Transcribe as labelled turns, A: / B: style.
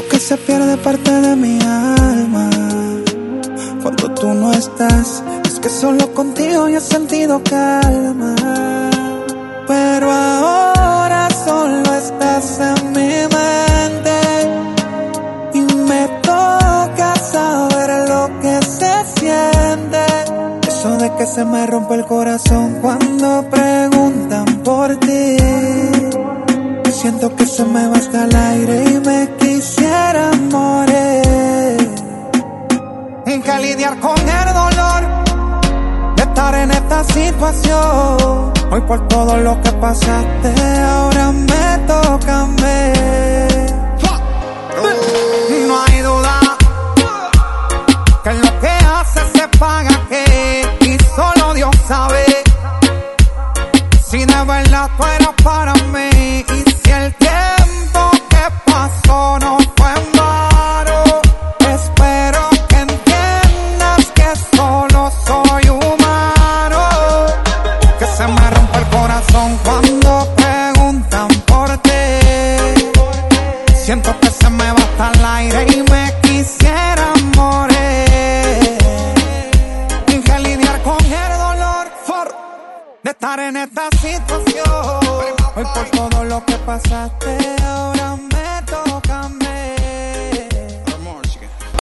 A: que se pierde parte de mi alma cuando tú no estás. Es que solo contigo yo he sentido calma, pero ahora solo estás en mi mente y me toca saber lo que se siente. Eso de que se me rompe el corazón cuando preguntan por ti. Siento que se me va hasta el aire y me quisiera morir. Que lidiar con el dolor de estar en esta situación. Hoy por todo lo que pasaste, ahora me toca a mí. No hay duda que lo que hace se paga aquí, y solo Dios sabe si de verdad tú eras para mí. Y si el tiempo que pasó no fue en vano, espero que entiendas que solo soy humano. Que se me rompe el corazón cuando preguntan por ti. Siento que se me va hasta el aire y me quisiera morir. Que lidiar con el dolor de estar en esta situación. Hoy por todo lo que pasaste ahora